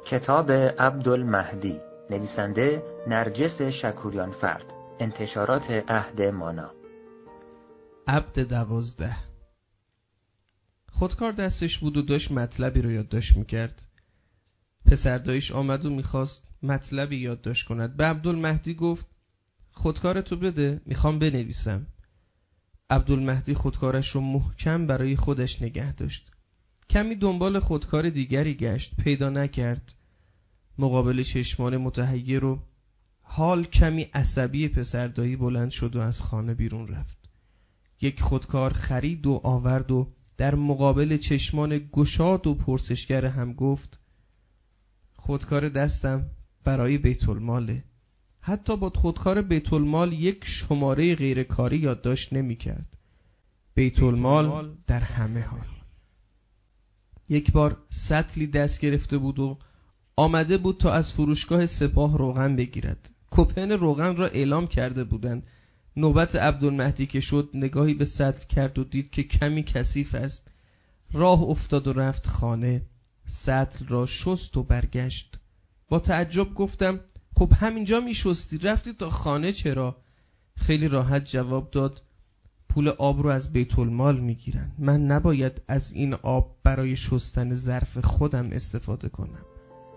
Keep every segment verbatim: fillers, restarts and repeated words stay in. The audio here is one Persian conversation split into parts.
کتاب عبدالمهدی، نویسنده نرجس شکوریان فرد، انتشارات عهد مانا. عبد دوازده. خودکار دستش بود و داشت مطلبی رو یادداشت میکرد. پسر داییش آمد و میخواست مطلبی یادداشت کند. به عبدالمهدی گفت خودکارتو بده، میخوام بنویسم. عبدالمهدی خودکارش رو محکم برای خودش نگه داشت. کمی دنبال خودکار دیگری گشت، پیدا نکرد. مقابل چشمان متحیر و حال کمی عصبی پسر دایی بلند شد و از خانه بیرون رفت. یک خودکار خرید و آورد و در مقابل چشمان گشاد و پرسشگر هم گفت خودکار دستم برای بیت الماله. حتی با خودکار بیت المال یک شماره غیرکاری یادداشت نمی کرد. بیت المال در همه حال. یک بار سطلی دست گرفته بود و آمده بود تا از فروشگاه سپاه روغن بگیرد. کپن روغن را اعلام کرده بودند. نوبت عبدالمهدی که شد نگاهی به سطل کرد و دید که کمی کثیف است. راه افتاد و رفت خانه. سطل را شست و برگشت. با تعجب گفتم خب همینجا می شستی، رفتی تا خانه چرا؟ خیلی راحت جواب داد پول آب رو از بیت المال می گیرن. من نباید از این آب برای شستن ظرف خودم استفاده کنم.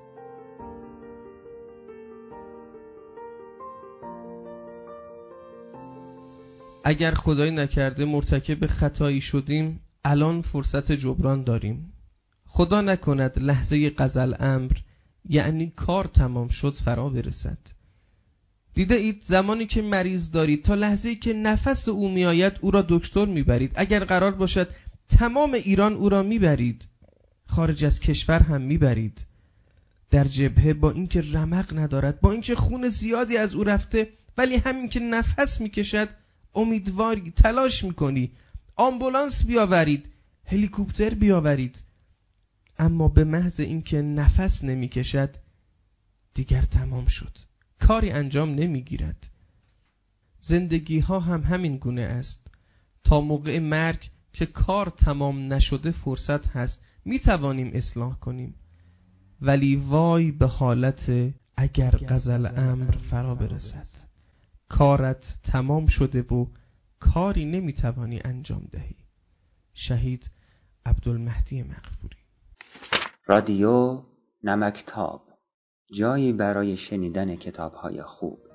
اگر خدای نکرده مرتکب خطایی شدیم، الان فرصت جبران داریم. خدا نکند لحظه قضا الامر، یعنی کار تمام شد، فرا برسد. دیده اید زمانی که مریض دارید تا لحظه‌ای که نفس او میآید او را دکتر میبرید. اگر قرار باشد تمام ایران او را میبرید، خارج از کشور هم میبرید. در جبهه با اینکه رمق ندارد، با اینکه خون زیادی از او رفته، ولی همین که نفس میکشد امیدواری، تلاش میکنی آمبولانس بیاورید، هلیکوپتر بیاورید. اما به محض اینکه نفس نمیکشد دیگر تمام شد، کاری انجام نمیگیرد. زندگی ها هم همین گونه است. تا موقع مرگ که کار تمام نشده فرصت هست، میتوانیم اصلاح کنیم. ولی وای به حالت اگر قضا الامر فرا برسد، کارت تمام شده و کاری نمیتوانی انجام دهی. شهید عبدالمهدی مغفوری. رادیو نمکتاب، جایی برای شنیدن کتاب‌های خوب.